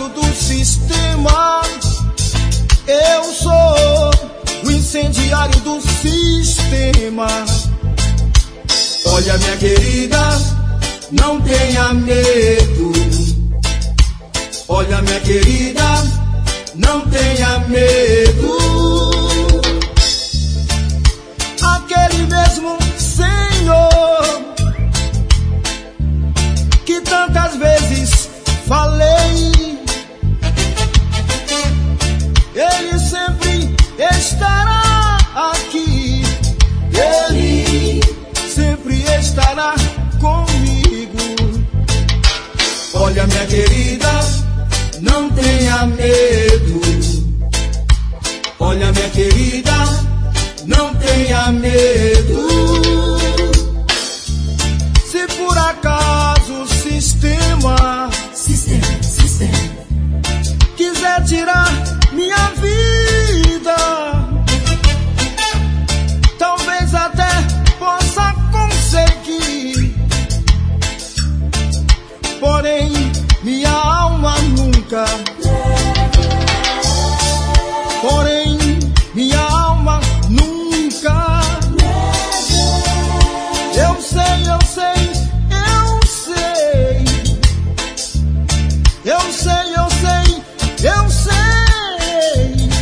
do sistema. Eu sou o incendiário do sistema. Olha, minha querida, não tenha medo. Olha, minha querida, não tenha medo. Aquele mesmo Senhor que tantas vezes falei, Ele sempre estará aqui. Ele sempre estará comigo. Olha, minha querida, não tenha medo. Olha, minha querida, não tenha medo. Se por acaso o sistema quiser tirar minha vida, talvez até possa conseguir, porém minha alma nunca. Porém minha alma nunca. Eu sei, eu sei, eu sei. Eu sei, eu sei, eu sei.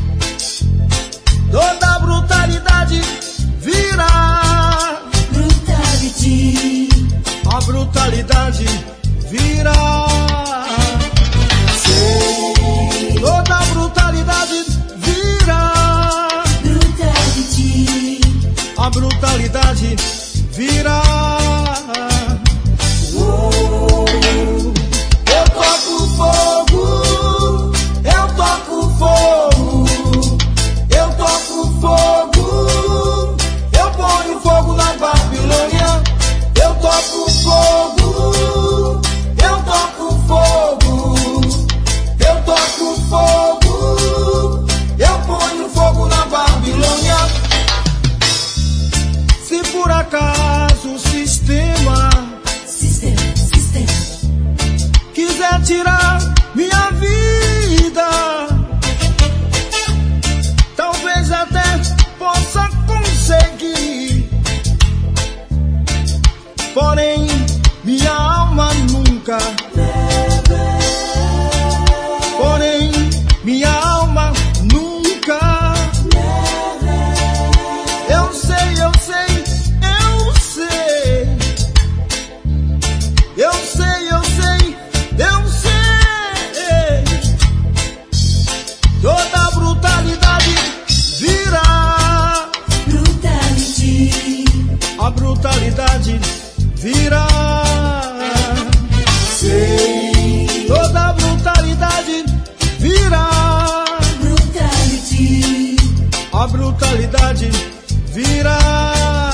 Toda brutalidade virá. Brutality. A brutalidade virá. Sei. Toda brutalidade virá. Brutality. A brutalidade virá. Eu toco fogo, eu toco fogo, eu toco fogo, eu ponho fogo na Babilônia. Eu toco fogo, eu toco fogo, eu toco fogo, eu ponho fogo na Babilônia. Se por acaso o sistema quiser tirar minha vida, talvez até possa conseguir, porém minha alma nunca. Porém minha alma nunca. Eu sei, eu sei, eu sei. Eu sei, eu sei, eu sei. Toda brutalidade virá. Brutality. A brutalidade virá. Sei. Toda brutalidade virá. Brutality. A brutalidade virá.